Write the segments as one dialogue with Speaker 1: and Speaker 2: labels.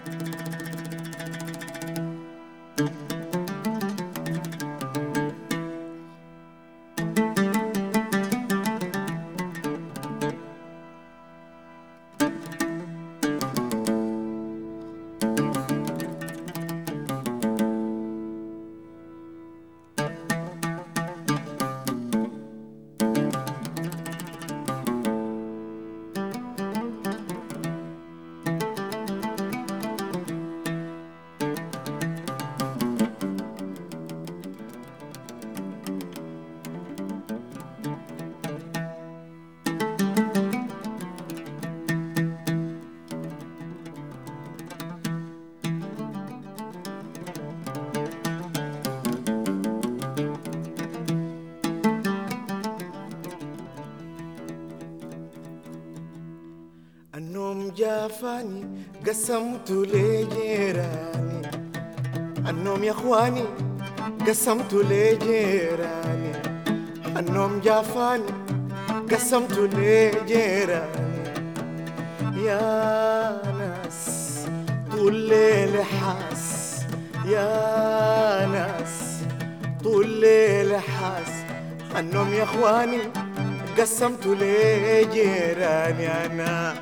Speaker 1: النوم جافاني قسمت لجيراني، النوم يا اخواني قسمت لجيراني، النوم جافاني قسمت لجيراني. يا ناس طول ليل حاس، يا ناس طول ليل حاس، النوم يا اخواني قسمت لجيراني. انا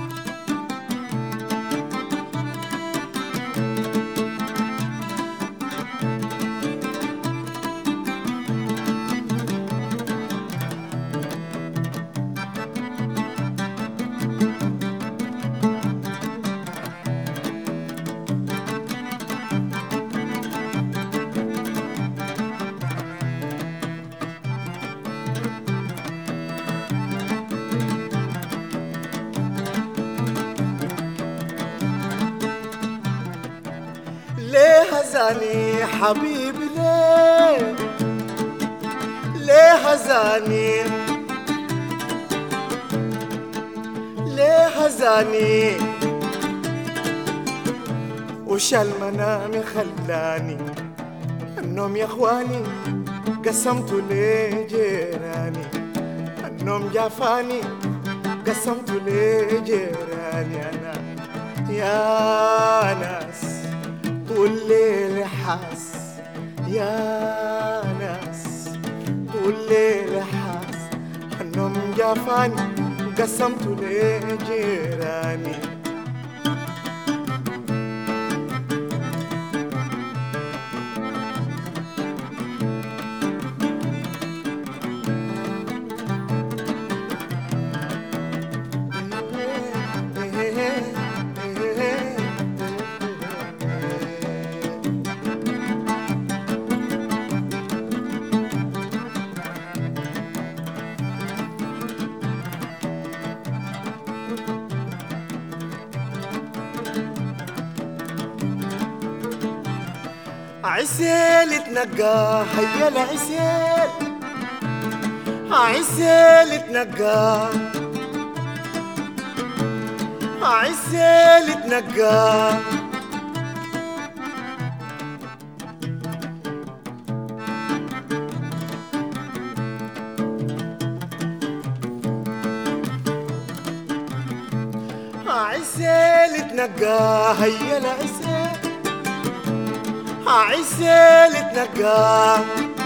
Speaker 1: ليه هزاني حبيبي، ليه ليه هزاني، ليه هزاني وش المنام خلاني. النوم يا اخواني قسمت لجيراني، النوم جافاني قسمت لجيراني. انا يا ناس طول ليل حاس، يا ناس طول ليل حاس، النوم جافاني قسمت لجيراني. عسيل تنقى هيا العسيل، عسيل تنقى، عسيل تنقى، عسيل تنقى هيا العسيل، عسيل تنقى.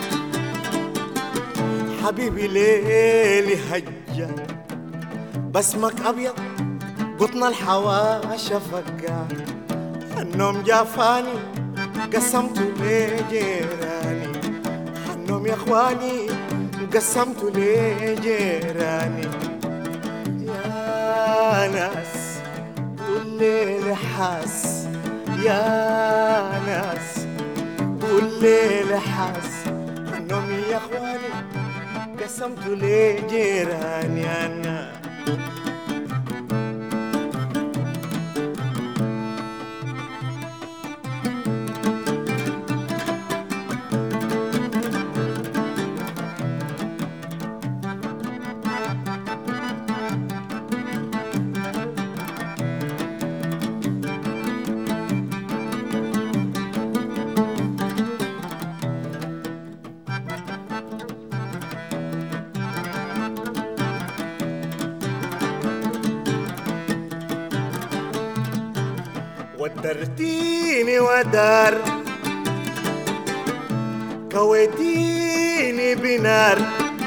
Speaker 1: حبيبي ليلي هجة بسمك أبيض قطن الحواشة فقا، النوم جافاني قسمت لجيراني، النوم يا اخواني قسمت لجيراني. يا ناس طول ليل حاس، يا ناس طول ليل حاس، النوم يا اخواني قسمت لجيراني. انا ودرتيني ودار كويتيني بنار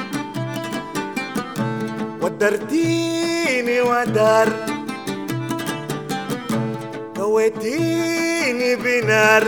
Speaker 1: ودرتيني ودار كويتيني بنار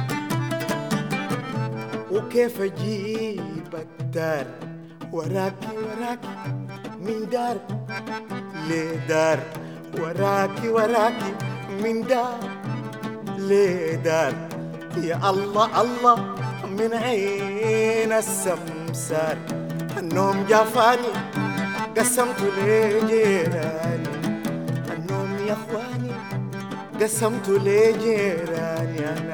Speaker 1: وكيف اجيب الدار وراكي وراكي من دار لدار وراكي وراكي من دار لدار يا الله الله من عين السمسار النوم جافاني قسمت لجيراني النوم يا اخواني قسمت لجيراني انا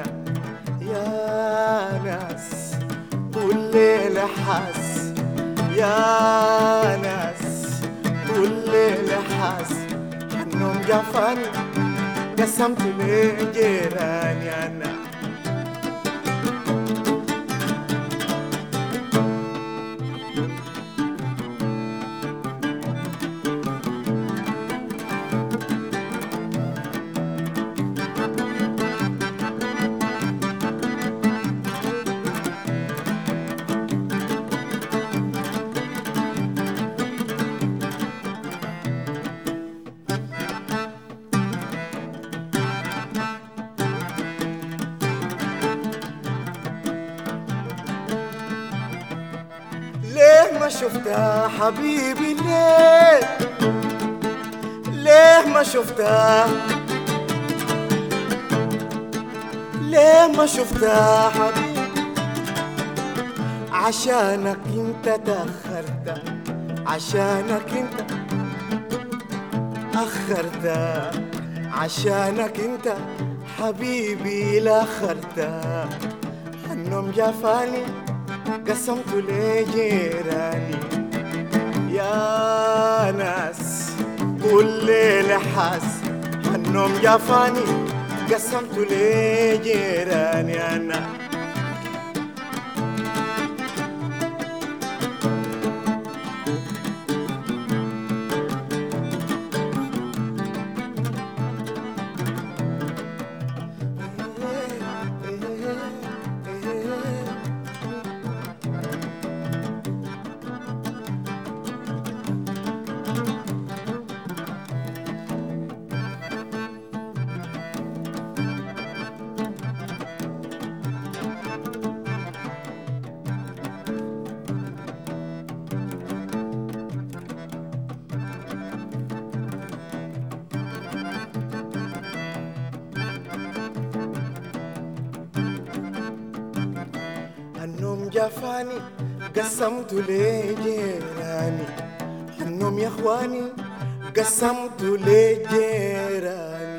Speaker 1: يا ناس كل ليلة حاس يا ناس كل ليلة حاس النوم جافاني قسمت لجيراني انا ليه ما شفتها حبيبي ليه ليه ما شفتها ليه ما شفتها حبيبي عشانك انت تأخرت عشانك انت أخرت عشانك انت حبيبي لاخرت النوم جافاني قسمت لجيراني يا ناس كل ليلة حاس النوم جافاني قسمت لجيراني أنا النوم جافاني قسمت لجيراني النوم يا اخواني قسمت لجيراني